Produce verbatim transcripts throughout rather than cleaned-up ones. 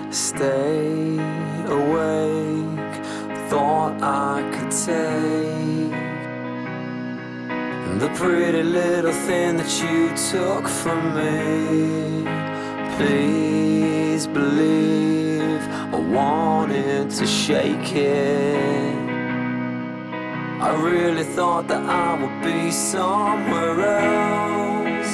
stay awake. Thought I could take the pretty little thing that you took from me. Please believe I wanted to shake it. I really thought that I would be somewhere else,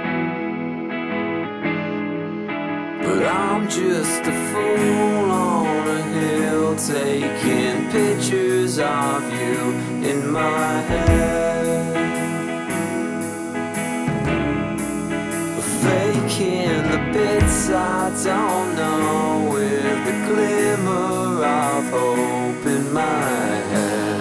but I'm just a fool on a hill, taking pictures of you in my head, faking the bits I don't know with a glimmer of hope in my head.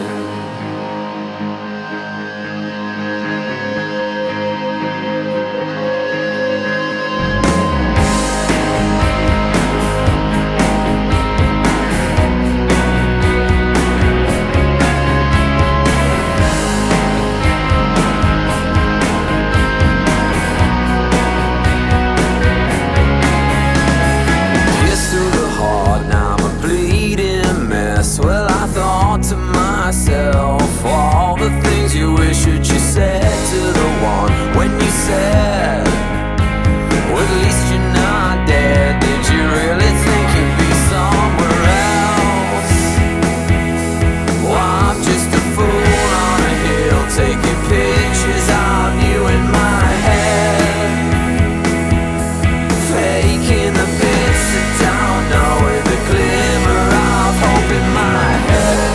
Well, I thought to myself, all the things you wish that you said to the one when you said, well, at least you're not dead. Did you really think you'd be somewhere else? Well, I'm just a fool on a hill, taking pictures of you in my head, faking the bits that don't know with a glimmer of hope in my head.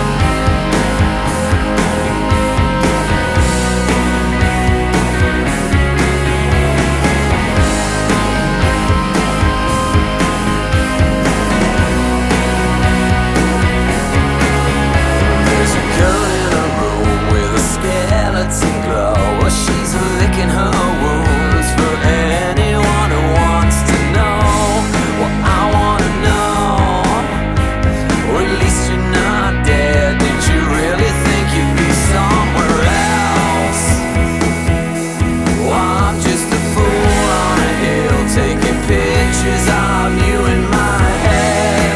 There's a girl in a room with a skeleton glow. Well, she's licking her wounds for anyone who wants to know. Well, I wanna know, or at least you're not dead. Did you really think you'd be somewhere else? Well, I'm just a fool on a hill, taking pictures of you in my head,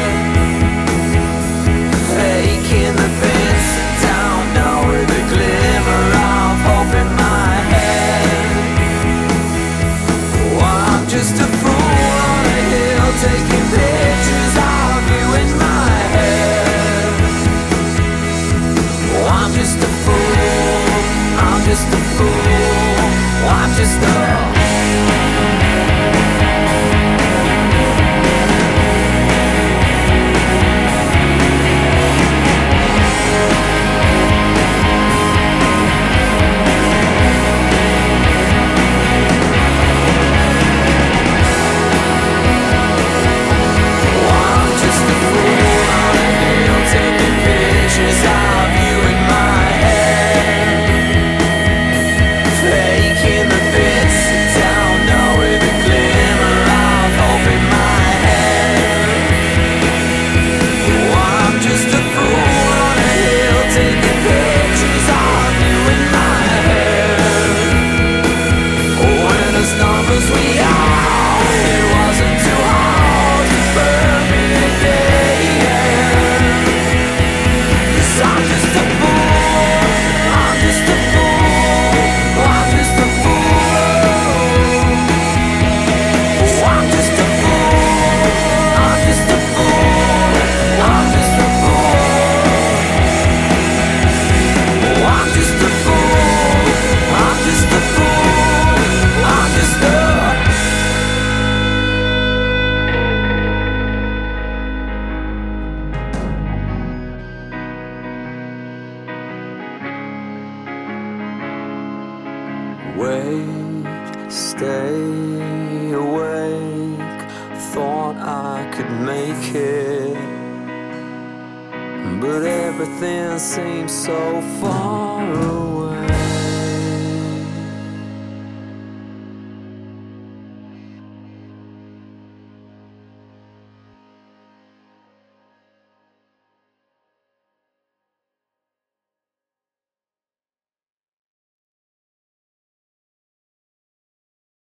faking the bits that don't know with a glimmer of hope in my head. Well, I'm just a fool on a hill, taking pictures of you in my head. Oh, I'm just a fool, I'm just a fool, oh, I'm just a Oh, I'm just a fool on a hill, taking pictures of you in my head, faking the bits that don't know with a glimmer of hope in my head. Oh, I'm just a fool on a hill, taking pictures of you in my head. Oh, when as numbers we are, it wasn't too hard to burn me today. 'Cause I'm just a fool, I'm just a fool, oh, I'm just a fool. Oh, I'm just a fool, I'm just a fool, I'm just a fool. Oh, I'm just a fool, I'm just a fool, I'm just a Wait, stay awake. Thought I could make it, but everything seems so far away.